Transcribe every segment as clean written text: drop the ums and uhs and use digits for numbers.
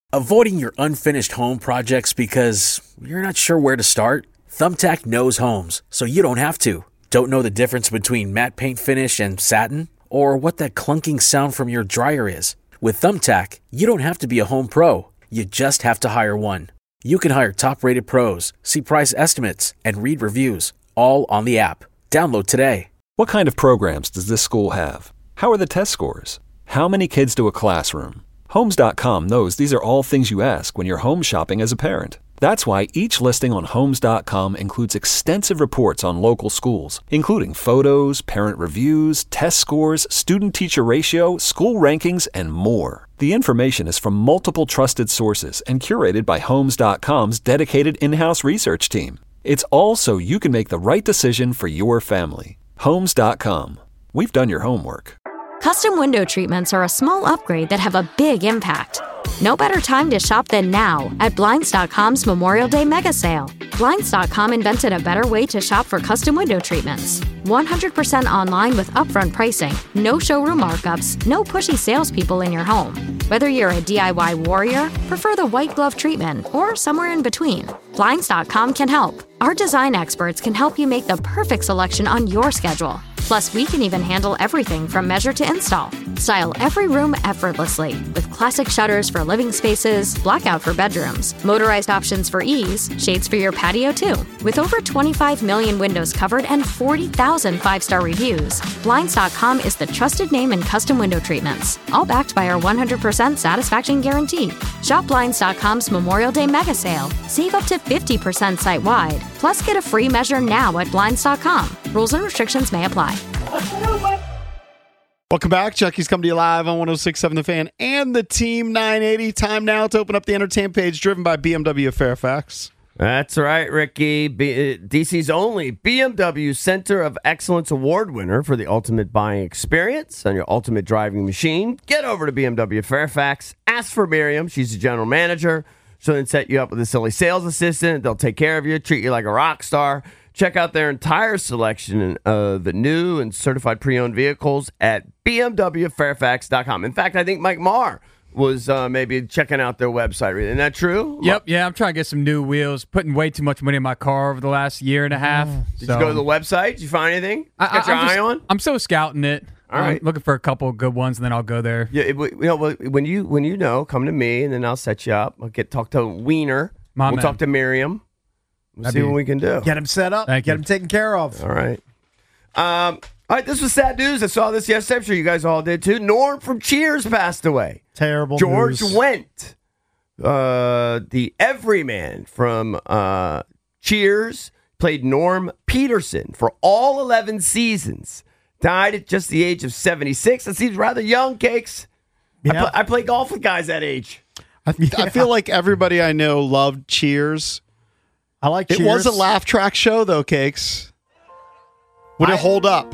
Avoiding your unfinished home projects because you're not sure where to start? Thumbtack knows homes, so you don't have to. Don't know the difference between matte paint finish and satin? Or what that clunking sound from your dryer is? With Thumbtack, you don't have to be a home pro. You just have to hire one. You can hire top-rated pros, see price estimates, and read reviews, all on the app. Download today. What kind of programs does this school have? How are the test scores? How many kids do a classroom? Homes.com knows these are all things you ask when you're home shopping as a parent. That's why each listing on Homes.com includes extensive reports on local schools, including photos, parent reviews, test scores, student-teacher ratio, school rankings, and more. The information is from multiple trusted sources and curated by Homes.com's dedicated in-house research team. It's all so you can make the right decision for your family. Homes.com. We've done your homework. Custom window treatments are a small upgrade that have a big impact. No better time to shop than now at Blinds.com's Memorial Day Mega Sale. Blinds.com invented a better way to shop for custom window treatments. 100% online with upfront pricing, no showroom markups, no pushy salespeople in your home. Whether you're a DIY warrior, prefer the white glove treatment, or somewhere in between, Blinds.com can help. Our design experts can help you make the perfect selection on your schedule. Plus, we can even handle everything from measure to install. Style every room effortlessly with classic shutters for living spaces, blackout for bedrooms, motorized options for ease, shades for your patio too. With over 25 million windows covered and 40,000 five-star reviews, Blinds.com is the trusted name in custom window treatments, all backed by our 100% satisfaction guarantee. Shop Blinds.com's Memorial Day Mega Sale. Save up to 50% site-wide. Plus, get a free measure now at Blinds.com. Rules and restrictions may apply. Welcome back. Chucky's coming to you live on 106.7 The Fan and the Team 980. Time now to open up the entertainment page driven by BMW of Fairfax. That's right, Ricky. DC's only BMW Center of Excellence Award winner for the ultimate buying experience on your ultimate driving machine. Get over to BMW Fairfax. Ask for Miriam. She's the general manager. She'll then set you up with a silly sales assistant. They'll take care of you, treat you like a rock star. Check out their entire selection of the new and certified pre-owned vehicles at bmwfairfax.com. In fact, I think Mike Marr was maybe checking out their website. Isn't that true? Yep, yeah. I'm trying to get some new wheels. Putting way too much money in my car over the last year and a half. Did you go to the website? Did you find anything? Got your eye on? I'm still scouting it. All right. I'm looking for a couple of good ones, and then I'll go there. Yeah, when you know, come to me, and then I'll set you up. I'll talk to Wiener. We'll talk to Miriam. We'll see what we can do. Get him set up. Get him taken care of. All right. All right, this was sad news. I saw this yesterday. I'm sure you guys all did too. Norm from Cheers passed away. Terrible George news. Wendt, the everyman from Cheers, played Norm Peterson for all 11 seasons. Died at just the age of 76. That seems rather young, Cakes. Yeah. I play golf with guys that age. I feel like everybody I know loved Cheers. I like Cheers. It was a laugh track show, though, Cakes. Would it hold up?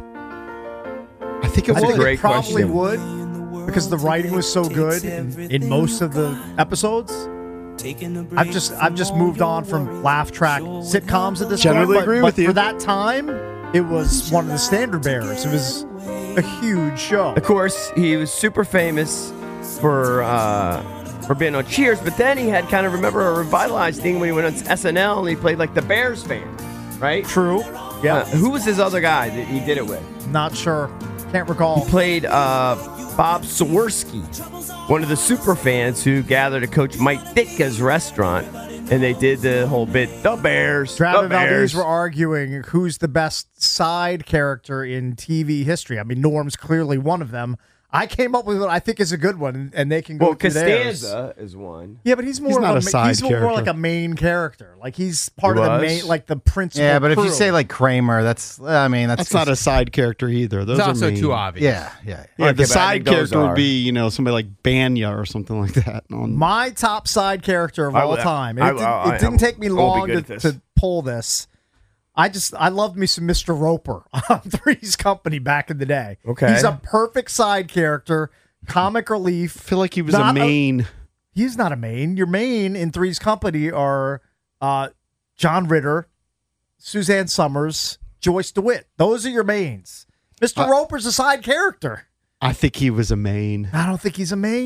I think it I would. think Great it probably question. would, because the writing was so good in most of the episodes. I've just moved on from laugh track sitcoms at this Generally point. agree but with you. For that time, it was one of the standard bearers. It was a huge show. Of course, he was super famous for being on Cheers, but then he had kind of, remember, a revitalized thing when he went on SNL and he played like the Bears fan, right? True. Yeah. Who was his other guy that he did it with? Not sure. Can't recall. He played Bob Sawerski, one of the super fans who gathered to coach Mike Ditka's restaurant, and they did the whole bit, the Bears, Trav the and Valdez Bears. were arguing who's the best side character in TV history. I mean, Norm's clearly one of them. I came up with what I think is a good one, and they can go through theirs. Costanza is one. Yeah, but he's more not of a side he's more character. like a main character. Like he's part He of the was? main, like the principal. Yeah, but if you crew. say like Kramer, that's That's not a side character either. Those It's are also main. too obvious. yeah. Yeah, Okay, the but I side think those character are. would be, somebody like Banya or something like that. My top side character of I all would- time. I It didn't take me I won't long be good at this. to pull this. I loved me some Mr. Roper on Three's Company back in the day. Okay. He's a perfect side character, comic relief. I feel like he was Not a main. He's not a main. Your main in Three's Company are John Ritter, Suzanne Summers, Joyce DeWitt. Those are your mains. Mr. Roper's a side character. I think he was a main. I don't think he's a main.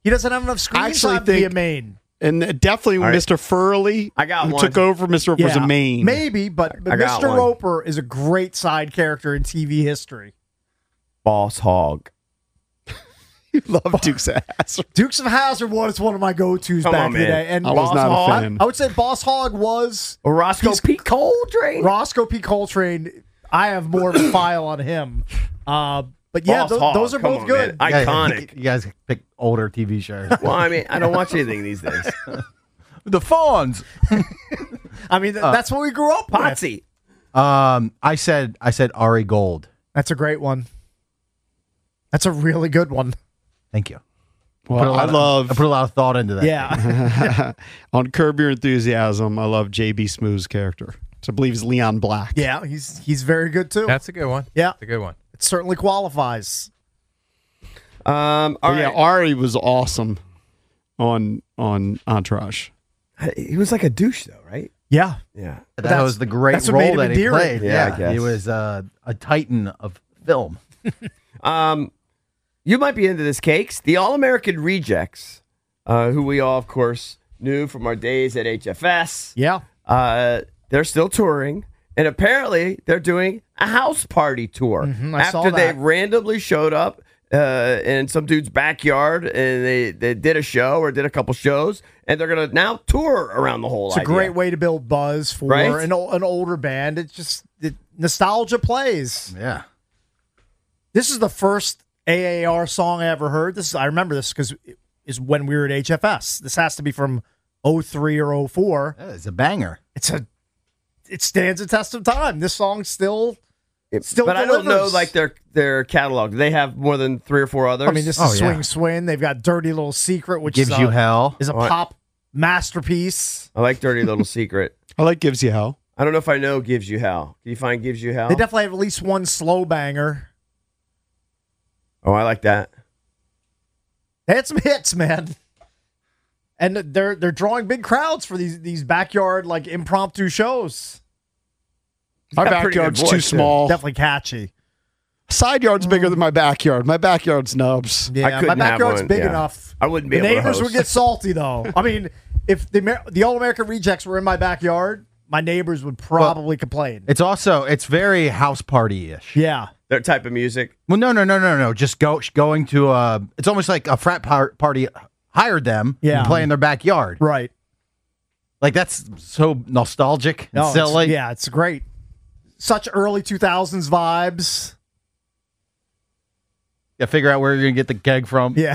He doesn't have enough screen time to be a main. And definitely right. Mr. Furley, who took over Mr. Roper, was a main. Maybe, but Mr. Roper is a great side character in TV history. Boss Hog. You love Dukes of Hazzard. Dukes of Hazzard was one of my go-tos back in the day. And I was not a fan. I would say Boss Hog was... Or Roscoe P. Coltrane. Roscoe P. Coltrane, I have more of a file on him. But yeah, those are both good. Man. Iconic. You guys pick older TV shows. Well, I mean, I don't watch anything these days. The Fonz. I mean, that's what we grew up with. Potsy. I said Ari Gold. That's a great one. That's a really good one. Thank you. Well, I put a lot of thought into that. Yeah. On Curb Your Enthusiasm, I love J.B. Smooth's character, which I believe is Leon Black. Yeah, he's very good too. That's a good one. Yeah. That's a good one. It certainly qualifies. All right. Yeah, Ari was awesome on Entourage. He was like a douche, though, right? Yeah. Yeah. That was the great that's what made role him that he endearing. played. Yeah, I guess. He was a titan of film. You might be into this, Cakes. The All-American Rejects, who we all, of course, knew from our days at HFS. Yeah. They're still touring, and apparently they're doing a house party tour. I saw after they that. randomly showed up in some dude's backyard, and they did a show or did a couple shows, and they're going to now tour around the whole It's a great way to build buzz for Right? an older band. It's just nostalgia plays. Yeah. This is the first AAR song I ever heard. I remember this because it is when we were at HFS. This has to be from 03 or 04. It's a banger. It stands the test of time. This song still But delivers. I don't know like their catalog. Do they have more than 3 or 4 others? I mean, this is Swing Swing. They've got Dirty Little Secret, which Gives is You Hell. is a pop masterpiece. I like Dirty Little Secret. I like Gives You Hell. I don't know if I know Gives You Hell. Can you find Gives You Hell? They definitely have at least one slow banger. Oh, I like that. They had some hits, man. And they're drawing big crowds for these backyard like impromptu shows. My got a pretty backyard's good too voice, small. Definitely catchy. Side yard's bigger than my backyard. My backyard's nubs. Yeah, my couldn't have backyard's one, big yeah. enough. I wouldn't be The able to neighbors host. would get salty though. I mean, if the All American Rejects were in my backyard, my neighbors would probably complain. It's very house party-ish. Yeah. Their type of music. Well, no. Just going to it's almost like a frat party hired them and play in their backyard. Right. Like that's so nostalgic and silly. It's great. Such early 2000s vibes. Yeah, figure out where you're gonna get the keg from. Yeah.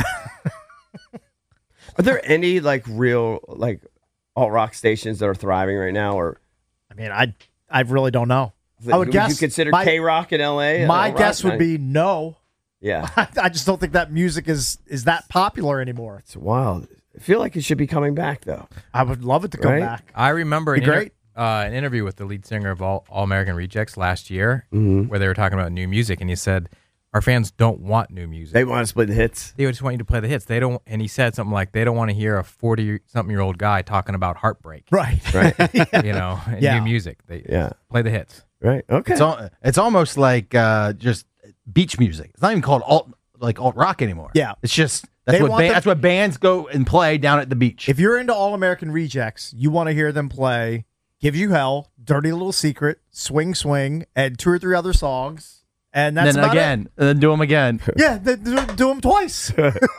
Are there any like real like alt rock stations that are thriving right now? Or I mean, I really don't know. I would guess you consider my- K Rock in LA? My alt guess rock? would be no. Yeah. I just don't think that music is that popular anymore. It's wild. I feel like it should be coming back though. I would love it to come Right? back. I remember Be great. an interview with the lead singer of All American Rejects last year Mm-hmm. where they were talking about new music, and he said, our fans don't want new music. They want to split the hits. They just want you to play the hits. They don't, and he said something like, they don't want to hear a 40-something-year-old guy talking about heartbreak. Right. Right. New music. They play the hits. Right. Okay. It's almost like just beach music. It's not even called alt rock anymore. Yeah. It's just that's what bands go and play down at the beach. If you're into All American Rejects, you want to hear them play Give You Hell, Dirty Little Secret, Swing Swing, and 2 or 3 other songs. And that's then about again, it. and then do them again. Yeah, do them twice.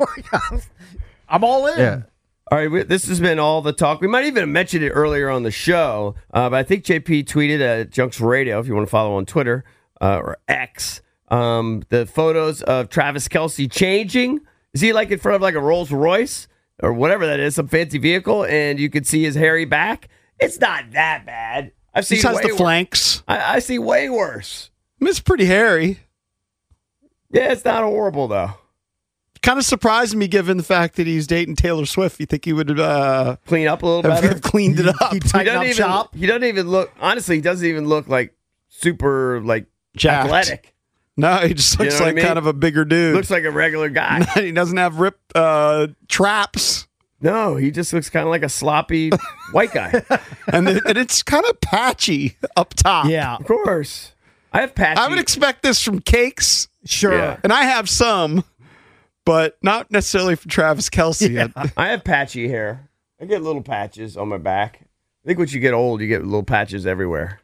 I'm all in. Yeah. All right, this has been all the talk. We might even have mentioned it earlier on the show, but I think JP tweeted at Junks Radio, if you want to follow on Twitter or X, the photos of Travis Kelce changing. Is he like in front of like a Rolls Royce or whatever that is, some fancy vehicle, and you can see his hairy back? It's not that bad. I've seen He has way the flanks. I see way worse. I mean, it's pretty hairy. Yeah, it's not horrible though. Kind of surprised me given the fact that he's dating Taylor Swift. You think he would Clean up a little have better. cleaned it up? He tightened up shop. He doesn't even look. Honestly, he doesn't even look like super like Jacked. athletic. No, he just looks You know what like I mean? kind of a bigger dude. Looks like a regular guy. He doesn't have ripped traps. No, he just looks kind of like a sloppy white guy. And it's kind of patchy up top. Yeah. Of course, I have patchy. I would expect this from Cakes. Sure. Yeah. And I have some, but not necessarily from Travis Kelce. Yeah. I have patchy hair. I get little patches on my back. I think once you get old, you get little patches everywhere.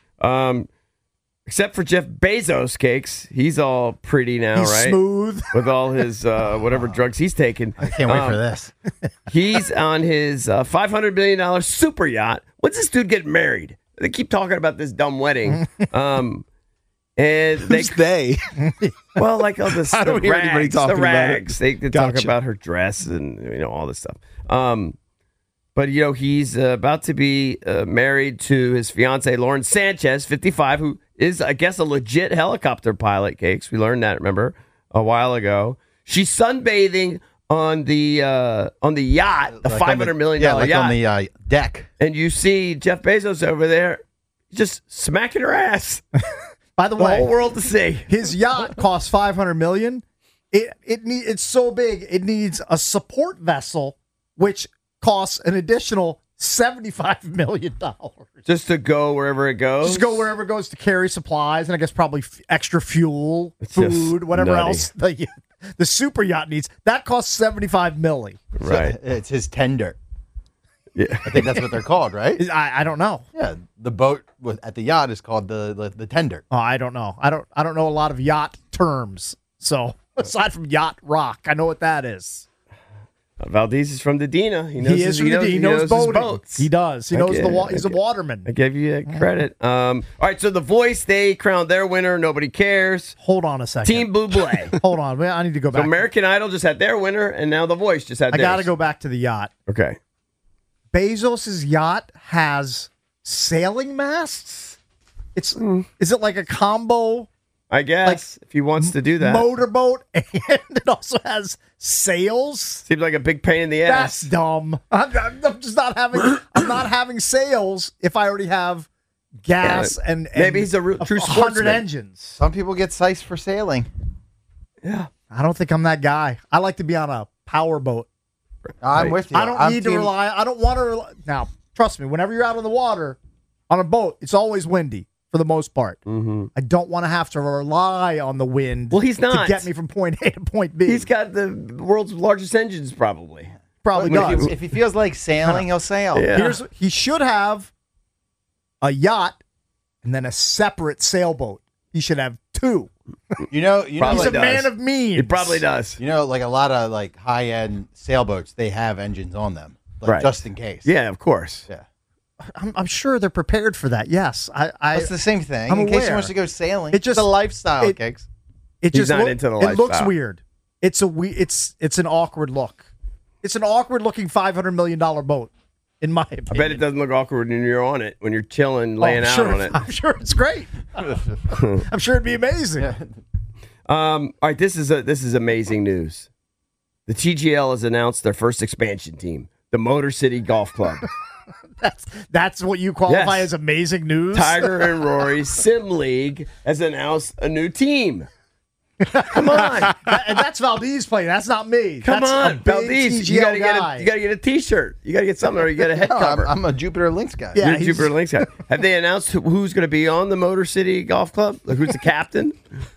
Except for Jeff Bezos, Cakes. He's all pretty now, He's right? smooth. With all his whatever drugs he's taking. I can't wait for this. He's on his $500 million super yacht. When's this dude get married? They keep talking about this dumb wedding. And they? Well, like all this, I don't the hear anybody rags, talking the about it. rags. They talk Gotcha. about her dress and all this stuff. But he's about to be married to his fiancee Lauren Sanchez, 55, who is, I guess, a legit helicopter pilot. Cakes. We learned that, remember, a while ago. She's sunbathing on the yacht, the Like $500 million like yacht, on the deck. and you see Jeff Bezos over there just smacking her ass. By the The way, whole world to see. his yacht costs $500 million. It's so big it needs a support vessel, which costs an additional $75 million. Just to go wherever it goes. Just go wherever it goes to carry supplies, and I guess probably extra fuel, It's food, just whatever nutty. else the super yacht needs. That costs $75 million. Right. It's his tender. Yeah. I think that's what they're called, right? I don't know. Yeah, the boat at the yacht is called the tender. Oh, I don't know. I don't know a lot of yacht terms. So aside from yacht rock, I know what that is. Valdez is from Dedina. He knows He is from the D. He knows his boating. boats. He does. He knows Okay, he's a waterman. I gave you credit. All right, so The Voice, they crowned their winner. Nobody cares. Hold on a second. Team Buble. Hold on. I need to go So back. American Idol just had their winner, and now The Voice just had I theirs. got to go back to the yacht. Okay. Bezos's yacht has sailing masts. Is it like a combo I guess, if he wants to do that. motorboat, and it also has sails? Seems like a big pain in the That's ass. dumb. I'm just not having. I'm not having sails if I already have gas and maybe he's a true 100 sportsman. engines. Some people get sized for sailing. Yeah. I don't think I'm that guy. I like to be on a power boat. I'm with you. I don't need to rely. I don't want to rely. Now, trust me. Whenever you're out on the water on a boat, it's always windy for the most part. Mm-hmm. I don't want to have to rely on the wind. Well, he's not. to get me from point A to point B. He's got the world's largest engines, probably. Probably But does. if he feels like sailing, he'll sail. Yeah. He should have a yacht and then a separate sailboat. He should have two. You know, Probably He's a does. man of means. He probably does. You know, like a lot of like high end sailboats, they have engines on them, like Right. just in case. Yeah, of course. Yeah. I'm sure they're prepared for that. Yes, It's the same thing. I'm in case he aware. wants to go sailing, It just- it's a lifestyle, it- Cakes. It He's just not into the It looks lifestyle. weird. It's an awkward look. It's an awkward looking $500 million boat, in my opinion. I bet it doesn't look awkward when you're on it, when you're chilling, laying out on it. I'm sure it's great. I'm sure it'd be amazing. All right, this is amazing news. The TGL has announced their first expansion team, the Motor City Golf Club. That's what you qualify Yes. as amazing news. Tiger and Rory's Sim League has announced a new team. Come on, And that's Valdez playing. That's not me. come That's a on, big Valdez. You TGL gotta guy. get a T-shirt. You gotta get something, or you get a head No, cover. I'm a Jupiter Lynx guy. Yeah. You're a he's- Jupiter Lynx guy. Have they announced who's going to be on the Motor City Golf Club? Like who's the captain?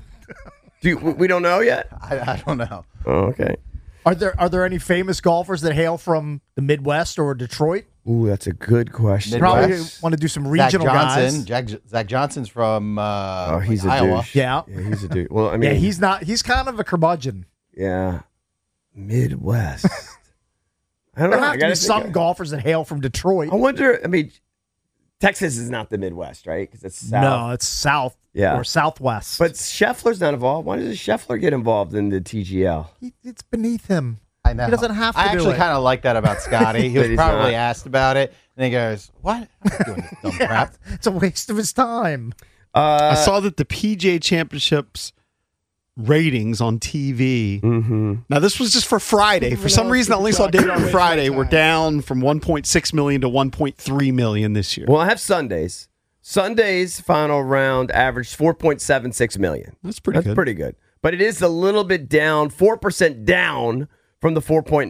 We don't know yet. I don't know. Oh, okay. Are there any famous golfers that hail from the Midwest or Detroit? Ooh, that's a good question. Midwest. Probably want to do some Zach regional Johnson. guys. Zach Johnson's from Oh, he's a Iowa. douche. Yeah. He's a dude. Well, I mean, Yeah, he's not. He's kind of a curmudgeon. yeah, Midwest. I don't There know. have to be some golfers that hail from Detroit. I wonder. I mean, Texas is not the Midwest, right? Because it's south. No, it's south Yeah. or southwest. But Scheffler's not involved. Why does Scheffler get involved in the TGL? it's beneath him. I know. He doesn't have to I do actually it. kind of like that about Scotty. He That was he's probably not. asked about it, and he goes, "What? I'm not doing this dumb crap." It's a waste of his time. I saw that the PGA Championships ratings on TV. Mm-hmm. Now, this was just for Friday. For some reason, I only saw data on Friday. We're down from 1.6 million to 1.3 million this year. Well, I have Sundays. Sunday's final round averaged 4.76 million. That's pretty good. That's pretty good. But it is a little bit down, 4% down from the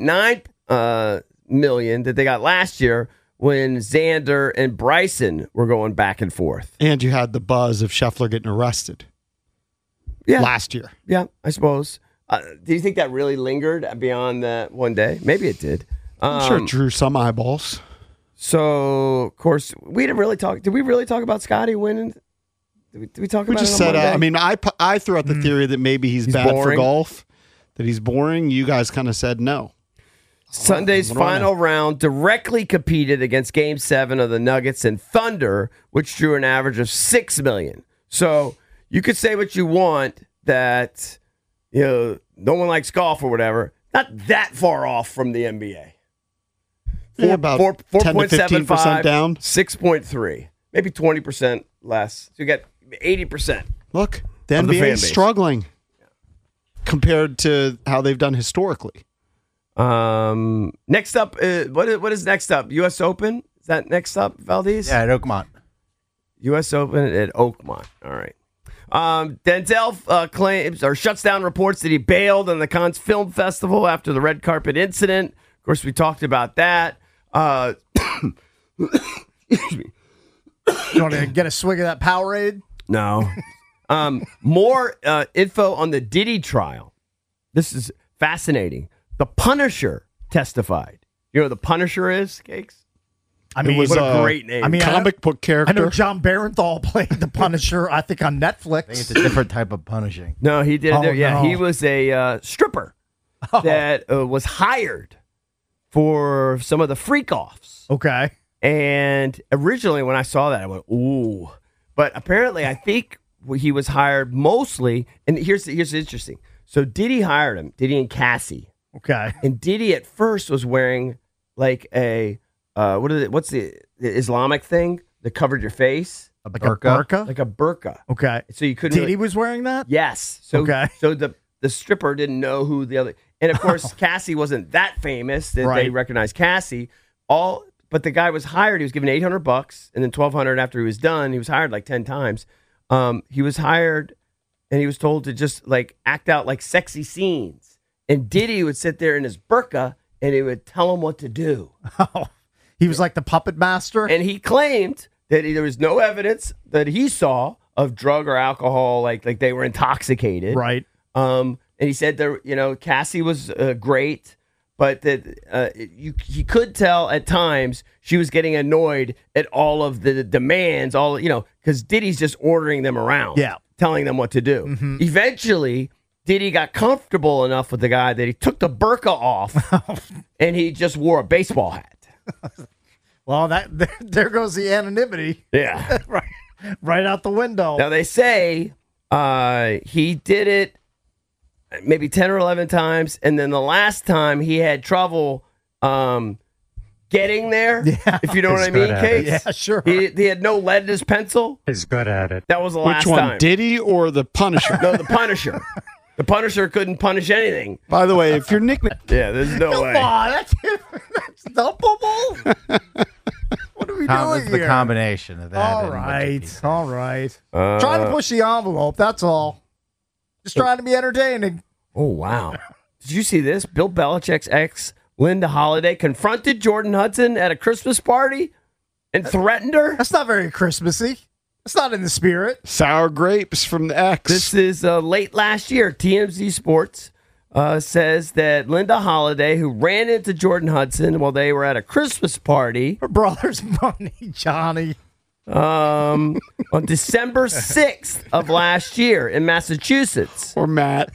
4.9 million that they got last year when Xander and Bryson were going back and forth. And you had the buzz of Scheffler getting arrested Yeah. last year. Yeah, I suppose. Do you think that really lingered beyond that one day? Maybe it did. I'm sure it drew some eyeballs. So, of course, we didn't really talk. Did we really talk about Scotty winning? Did we talk about it? We just said, I mean, I threw out the theory that maybe he's bad boring. for golf, that he's boring. You guys kind of said no. Sunday's final round directly competed against Game 7 of the Nuggets and Thunder, which drew an average of 6 million. So you could say what you want that, no one likes golf or whatever. Not that far off from the NBA. About 10 to 15% down. 6.3. Maybe 20% less. So you get 80%. Look, the NBA is struggling compared to how they've done historically. Next up, what is next up? U.S. Open? Is that next up, Valdez? Yeah, at Oakmont. U.S. Open at Oakmont. All right. Denzel claims or shuts down reports that he bailed on the Cannes Film Festival after the red carpet incident. Of course, we talked about that. Excuse me. You want to get a swig of that Powerade? No. More info on the Diddy trial. This is fascinating. The Punisher testified. You know who the Punisher is, Cakes? I mean, what a great name. I mean, comic book character. I know John Barenthal played the Punisher, I think, on Netflix. I think it's a different type of punishing. No, he did it there. Yeah, no. he was a stripper that was hired for some of the freak-offs. Okay. And originally when I saw that, I went, ooh. But apparently, I think he was hired mostly, and here's interesting. So Diddy hired him, Diddy and Cassie. Okay. And Diddy at first was wearing like a, what's the Islamic thing that covered your face? A Like burqa? a burqa? Like a burqa. Okay. So you couldn't Diddy was wearing that? Yes. So, Okay. So the stripper didn't know who the other, and of course Cassie wasn't that famous that they Right. recognized Cassie. But the guy was hired. He was given $800 and then $1,200 after he was done. He was hired like 10 times. He was hired, and he was told to just like act out like sexy scenes. And Diddy would sit there in his burqa, and he would tell him what to do. Oh, he was like the puppet master? And he claimed that there was no evidence that he saw of drug or alcohol, like they were intoxicated. Right. And he said Cassie was great, but that he could tell at times she was getting annoyed at all of the demands, because Diddy's just ordering them around, telling them what to do. Mm-hmm. Eventually, Diddy got comfortable enough with the guy that he took the burqa off and he just wore a baseball hat. Well, there goes the anonymity. Yeah. right out the window. Now, they say he did it maybe 10 or 11 times, and then the last time he had trouble getting there, if you know what I mean, Case. Yeah, sure. He had no lead in his pencil. He's good at it. That was the last Which one, time. Diddy or the Punisher? No, the Punisher. The Punisher couldn't punish anything. By the way, if your nickname... Yeah, there's no way. Come on, that's dumpable. What are we doing It's here? the combination of that. All and right. Trying to push the envelope, that's all. Just trying to be entertaining. Oh, wow. Did you see this? Bill Belichick's ex, Linda Holliday, confronted Jordan Hudson at a Christmas party and threatened her. That's not very Christmassy. It's not in the spirit. Sour grapes from the ex. This is late last year. TMZ Sports says that Linda Holliday, who ran into Jordan Hudson while they were at a Christmas party. Her brother's money, Johnny. On December 6th of last year in Massachusetts. Or Matt.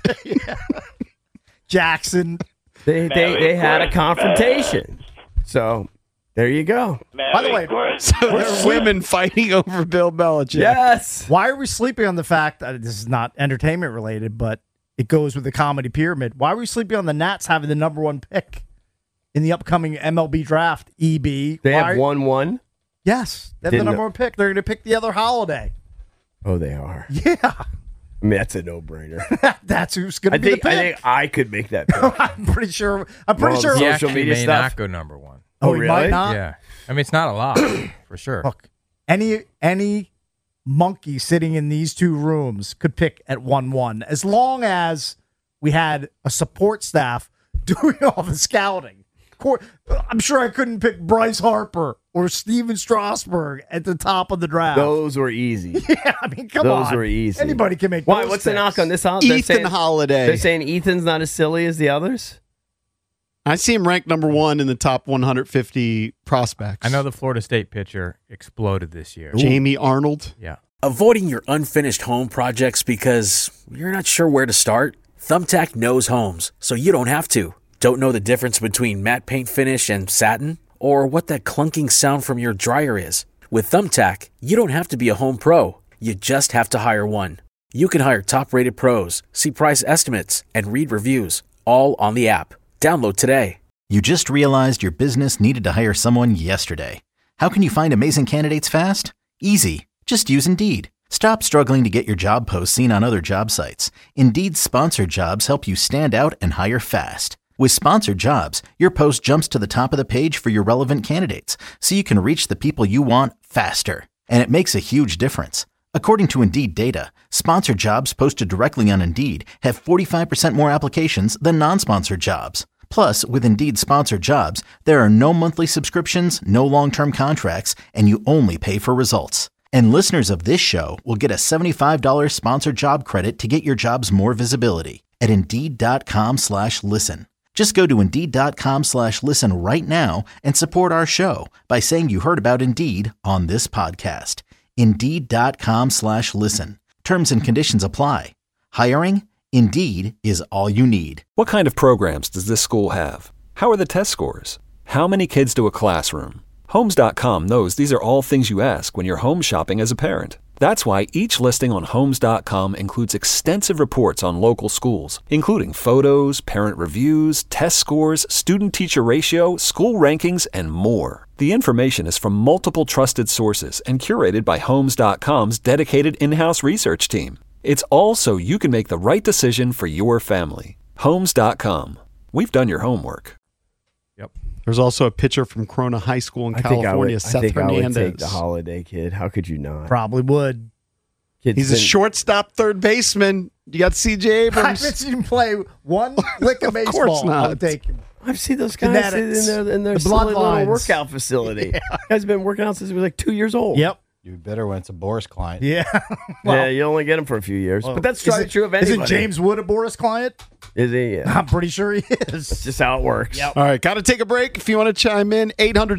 Jackson. They had a confrontation. So there you go. By the way, So there's women fighting over Bill Belichick. Yes. why are we sleeping on the fact that this is not entertainment related, but it goes with the comedy pyramid? Why are we sleeping on the Nats having the number one pick in the upcoming MLB draft? EB. They have 1-1. Yes, they have Didn't the number know. one pick. They're going to pick the other Holiday. Oh, they are. Yeah, I mean, that's a no-brainer. that's who's going to be the pick. I think I could make that pick. I'm pretty sure. Well, sure. He social actually media may stuff. not go number one. Oh, Oh, he might really? not. Yeah. I mean, it's not a lot, for sure. Look, any monkey sitting in these two rooms could pick at 1-1 as long as we had a support staff doing all the scouting. I'm sure I couldn't pick Bryce Harper or Steven Strasburg at the top of the draft. Those were easy. Yeah, I mean, come on. Those were easy. Anybody can make Why? those What's the picks. knock on this? Ethan Holiday. They're saying Ethan's not as silly as the others? I see him ranked number 1 in the top 150 prospects. I know the Florida State pitcher exploded this year. Jamie Arnold. Yeah. Avoiding your unfinished home projects because you're not sure where to start? Thumbtack knows homes, so you don't have to. Don't know the difference between matte paint finish and satin? Or what that clunking sound from your dryer is? With Thumbtack, you don't have to be a home pro. You just have to hire one. You can hire top-rated pros, see price estimates, and read reviews, all on the app. Download today. You just realized your business needed to hire someone yesterday. How can you find amazing candidates fast? Easy. Just use Indeed. Stop struggling to get your job posts seen on other job sites. Indeed's sponsored jobs help you stand out and hire fast. With sponsored jobs, your post jumps to the top of the page for your relevant candidates, so you can reach the people you want faster. And it makes a huge difference. According to Indeed data, sponsored jobs posted directly on Indeed have 45% more applications than non-sponsored jobs. Plus, with Indeed sponsored jobs, there are no monthly subscriptions, no long-term contracts, and you only pay for results. And listeners of this show will get a $75 sponsored job credit to get your jobs more visibility at Indeed.com/listen. Just go to Indeed.com/listen right now and support our show by saying you heard about Indeed on this podcast. Indeed.com/listen. Terms and conditions apply. Hiring? Indeed is all you need. What kind of programs does this school have? How are the test scores? How many kids do a classroom? Homes.com knows these are all things you ask when you're home shopping as a parent. That's why each listing on Homes.com includes extensive reports on local schools, including photos, parent reviews, test scores, student-teacher ratio, school rankings, and more. The information is from multiple trusted sources and curated by Homes.com's dedicated in-house research team. It's all so you can make the right decision for your family. Homes.com. We've done your homework. Yep. There's also a pitcher from Corona High School in California, Seth I think Hernandez. I would take the Holiday kid. How could you not? Probably would. He's a shortstop third baseman. You got C.J. Abrams. I haven't seen him play one lick of baseball. course not. I would take him. I've seen those guys in their The silly little bloodlines. workout facility. Guy's been working out since he was like 2 years old. Yep. You better when it's a Boris client. Yeah. Yeah, you only get him for a few years. But that's true of anybody. Isn't James Wood a Boris client? Is he? Yeah. I'm pretty sure he is. That's just how it works. Yep. All right, got to take a break. If you want to chime in,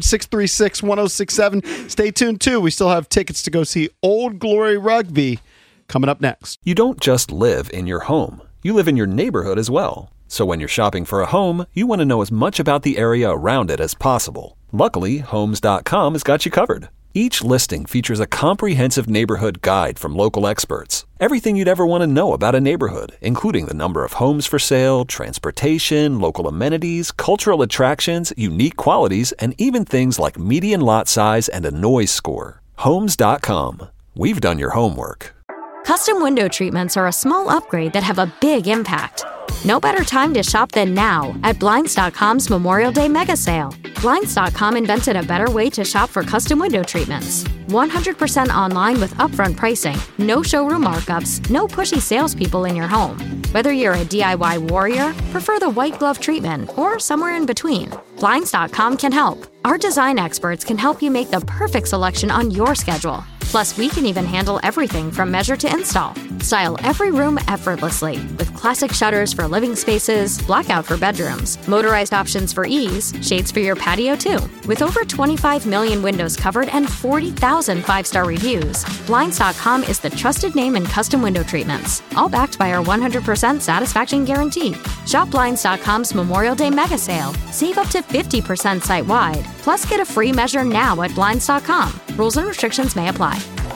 800-636-1067. Stay tuned, too. We still have tickets to go see Old Glory Rugby coming up next. You don't just live in your home. You live in your neighborhood as well. So when you're shopping for a home, you want to know as much about the area around it as possible. Luckily, Homes.com has got you covered. Each listing features a comprehensive neighborhood guide from local experts. Everything you'd ever want to know about a neighborhood, including the number of homes for sale, transportation, local amenities, cultural attractions, unique qualities, and even things like median lot size and a noise score. Homes.com. We've done your homework. Custom window treatments are a small upgrade that have a big impact. No better time to shop than now at Blinds.com's Memorial Day Mega Sale. Blinds.com invented a better way to shop for custom window treatments. 100% online with upfront pricing, no showroom markups, no pushy salespeople in your home. Whether you're a DIY warrior, prefer the white glove treatment, or somewhere in between, Blinds.com can help. Our design experts can help you make the perfect selection on your schedule. Plus, we can even handle everything from measure to install. Style every room effortlessly with classic shutters for living spaces, blackout for bedrooms, motorized options for ease, shades for your patio too. With over 25 million windows covered and 40,000 five-star reviews, Blinds.com is the trusted name in custom window treatments, all backed by our 100% satisfaction guarantee. Shop Blinds.com's Memorial Day Mega Sale. Save up to 50% site-wide. Plus, get a free measure now at Blinds.com. Rules and restrictions may apply.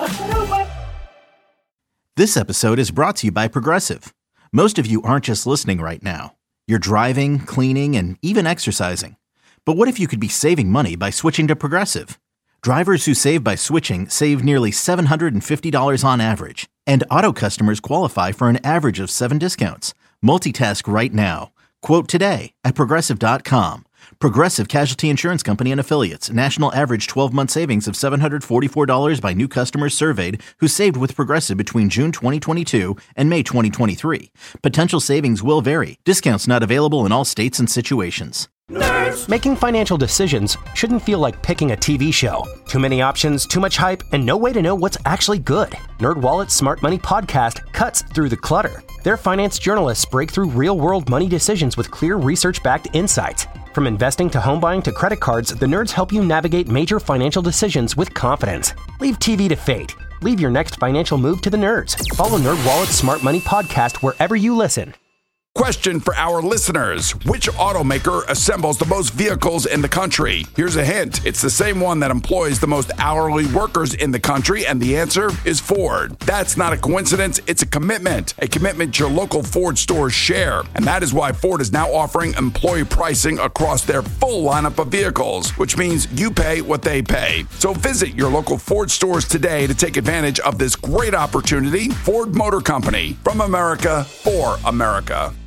This episode is brought to you by Progressive. Most of you aren't just listening right now. You're driving, cleaning, and even exercising. But what if you could be saving money by switching to Progressive? Drivers who save by switching save nearly $750 on average. And auto customers qualify for an average of 7 discounts. Multitask right now. Quote today at Progressive.com. Progressive Casualty Insurance Company and Affiliates. National average 12-month savings of $744 by new customers surveyed who saved with Progressive between June 2022 and May 2023. Potential savings will vary. Discounts not available in all states and situations. Making financial decisions shouldn't feel like picking a TV show. Too many options, too much hype, and no way to know what's actually good. NerdWallet's Smart Money Podcast cuts through the clutter. Their finance journalists break through real-world money decisions with clear research-backed insights. From investing to home buying to credit cards, the nerds help you navigate major financial decisions with confidence. Leave TV to fate. Leave your next financial move to the nerds. Follow NerdWallet's Smart Money Podcast wherever you listen. Question for our listeners. Which automaker assembles the most vehicles in the country? Here's a hint. It's the same one that employs the most hourly workers in the country, and the answer is Ford. That's not a coincidence. It's a commitment your local Ford stores share. And that is why Ford is now offering employee pricing across their full lineup of vehicles, which means you pay what they pay. So visit your local Ford stores today to take advantage of this great opportunity. Ford Motor Company, from America, for America.